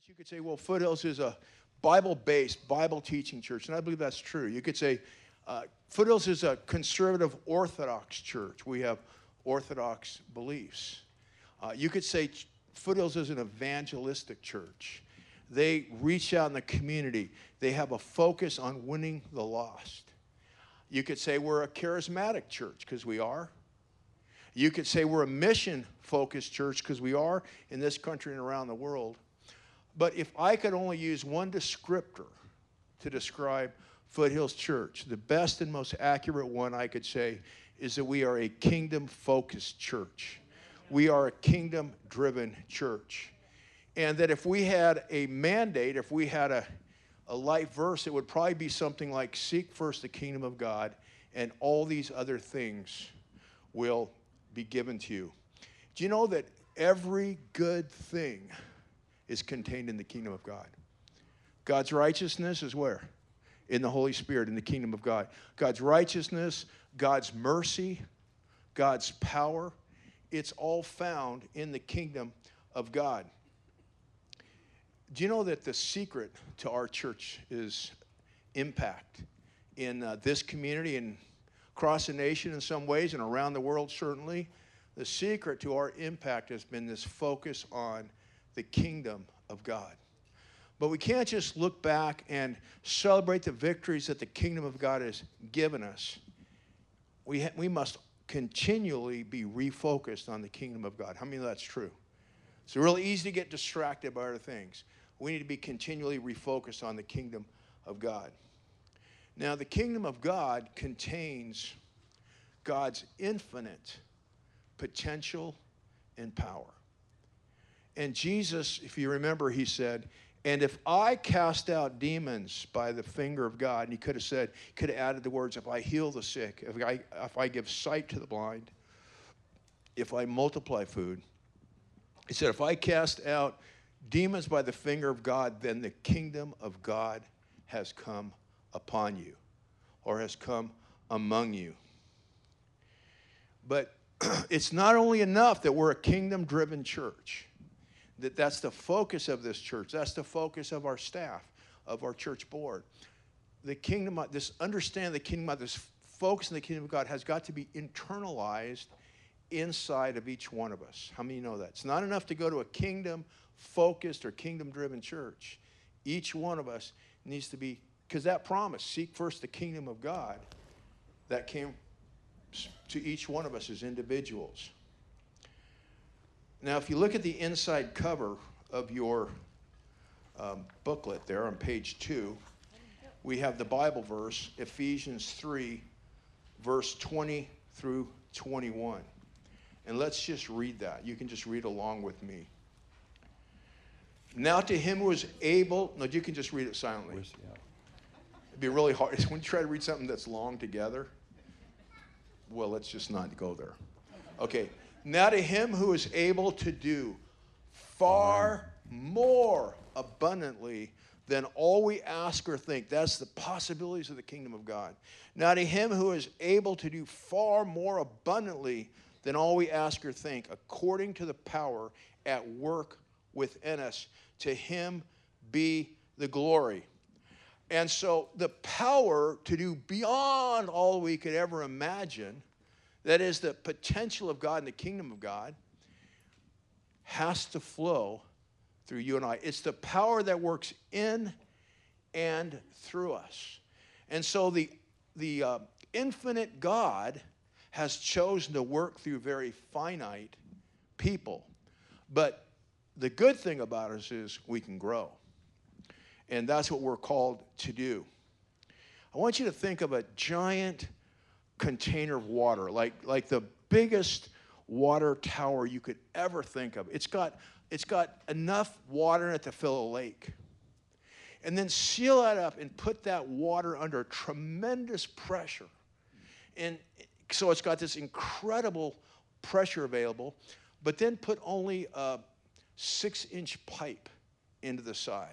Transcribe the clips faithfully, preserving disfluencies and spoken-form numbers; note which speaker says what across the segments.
Speaker 1: this, you could say, well, Foothills is a Bible-based, Bible-teaching church, and I believe that's true. You could say uh, Foothills is a conservative Orthodox church. We have Orthodox beliefs. Uh, you could say Foothills is an evangelistic church. They reach out in the community. They have a focus on winning the lost. You could say we're a charismatic church, because we are. You could say we're a mission-focused church, because we are in this country and around the world. But if I could only use one descriptor to describe Foothills Church, the best and most accurate one I could say is that we are a kingdom-focused church. We are a kingdom-driven church. And that if we had a mandate, if we had a, a life verse, it would probably be something like, seek first the kingdom of God, and all these other things will be given to you. Do you know that every good thing is contained in the kingdom of God? God's righteousness is where? In the Holy Spirit, in the kingdom of God. God's righteousness, God's mercy, God's power, it's all found in the kingdom of God. Do you know that the secret to our church is impact in uh, this community and across the nation in some ways and around the world certainly? The secret to our impact has been this focus on the kingdom of God. But we can't just look back and celebrate the victories that the kingdom of God has given us. We, ha- we must continually be refocused on the kingdom of God. How many of that's true? It's really easy to get distracted by other things. We need to be continually refocused on the kingdom of God. Now, the kingdom of God contains God's infinite potential and power. And Jesus, if you remember, he said, and if I cast out demons by the finger of God, and he could have said, he could have added the words, if I heal the sick, if I, if I give sight to the blind, if I multiply food. He said, if I cast out demons by the finger of God, then the kingdom of God has come upon you, or has come among you. But it's not only enough that we're a kingdom-driven church, that that's the focus of this church. That's the focus of our staff, of our church board. The kingdom, this understand the kingdom, this focus in the kingdom of God has got to be internalized inside of each one of us. How many know that? It's not enough to go to a kingdom-focused or kingdom-driven church. Each one of us needs to be, because that promise, seek first the kingdom of God, that came to each one of us as individuals. Now, if you look at the inside cover of your um, booklet there on page two, we have the Bible verse, Ephesians three, verse twenty through twenty-one. And let's just read that. You can just read along with me. Now to him who is able, no, you can just read it silently. It'd be really hard. When you try to read something that's long together, well, let's just not go there. Okay. Now to him who is able to do far more abundantly than all we ask or think. That's the possibilities of the kingdom of God. Now to him who is able to do far more abundantly than all we ask or think, according to the power at work within us, to him be the glory. And so the power to do beyond all we could ever imagine, that is the potential of God and the kingdom of God, has to flow through you and I. It's the power that works in and through us. And so the, the uh, infinite God has chosen to work through very finite people. But the good thing about us is we can grow. And that's what we're called to do. I want you to think of a giant container of water, like, like the biggest water tower you could ever think of. It's got, it's got enough water in it to fill a lake. And then seal that up and put that water under tremendous pressure. And so it's got this incredible pressure available, but then put only a six-inch pipe into the side.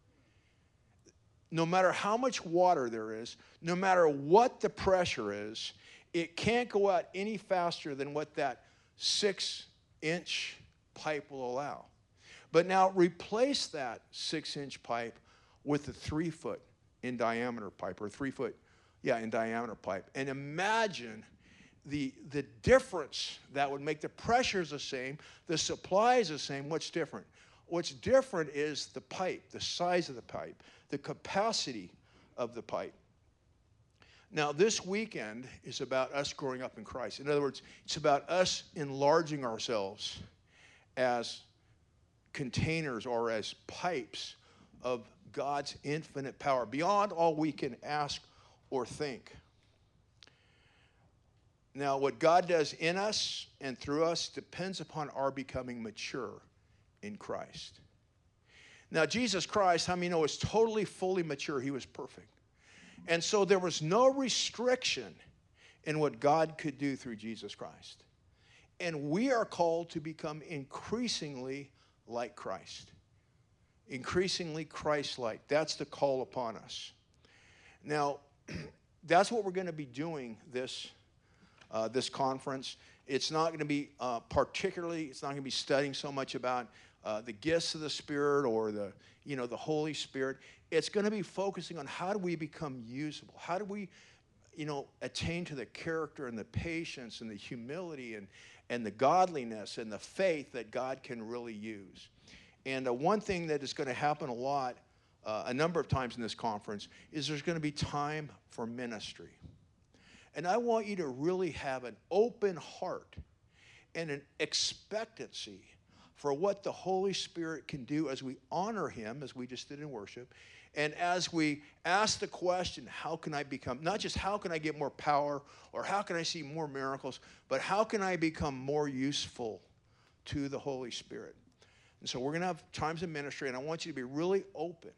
Speaker 1: No matter how much water there is, no matter what the pressure is, it can't go out any faster than what that six-inch pipe will allow. But now replace that six-inch pipe with a three-foot in diameter pipe, or three-foot, yeah, in diameter pipe. And imagine the, the difference that would make. The pressure's the same, the supply is the same. What's different? What's different is the pipe, the size of the pipe, the capacity of the pipe. Now, this weekend is about us growing up in Christ. In other words, it's about us enlarging ourselves as containers or as pipes of God's infinite power, beyond all we can ask or think. Now, what God does in us and through us depends upon our becoming mature in Christ. Now, Jesus Christ, how many know, is totally, fully mature. He was perfect. And so there was no restriction in what God could do through Jesus Christ. And we are called to become increasingly like Christ. Increasingly Christ-like. That's the call upon us. Now, that's what we're going to be doing this, uh, this conference. It's not going to be uh, particularly, it's not going to be studying so much about uh, the gifts of the Spirit or the, you know, the Holy Spirit. It's going to be focusing on how do we become usable? How do we, you know, attain to the character and the patience and the humility and, and the godliness and the faith that God can really use. And uh, one thing that is going to happen a lot, uh, a number of times in this conference, is there's going to be time for ministry. And I want you to really have an open heart and an expectancy for what the Holy Spirit can do as we honor Him, as we just did in worship, and as we ask the question, how can I become, not just how can I get more power or how can I see more miracles, but how can I become more useful to the Holy Spirit? And so we're going to have times of ministry, and I want you to be really open.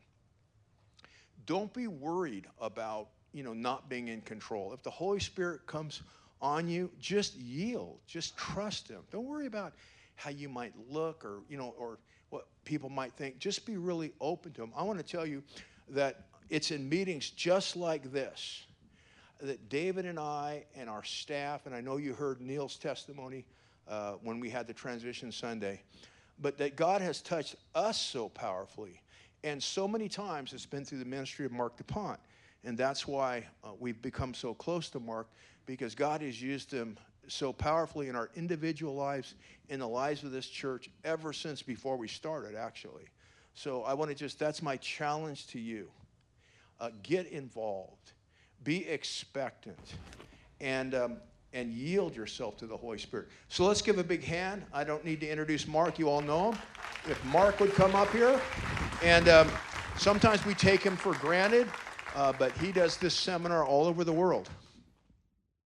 Speaker 1: Don't be worried about, you know, not being in control. If the Holy Spirit comes on you, just yield. Just trust Him. Don't worry about how you might look or, you know, or what people might think. Just be really open to Him. I want to tell you that it's in meetings just like this that David and I and our staff, and I know you heard Neil's testimony uh, when we had the transition Sunday, but that God has touched us so powerfully. And so many times it's been through the ministry of Mark DuPont. And that's why uh, we've become so close to Mark, because God has used him so powerfully in our individual lives, in the lives of this church, ever since before we started, actually. So I want to just, that's my challenge to you. Uh, get involved. Be expectant. And, um, and yield yourself to the Holy Spirit. So let's give a big hand. I don't need to introduce Mark. You all know him. If Mark would come up here. And um, sometimes we take him for granted, uh, but he does this seminar all over the world.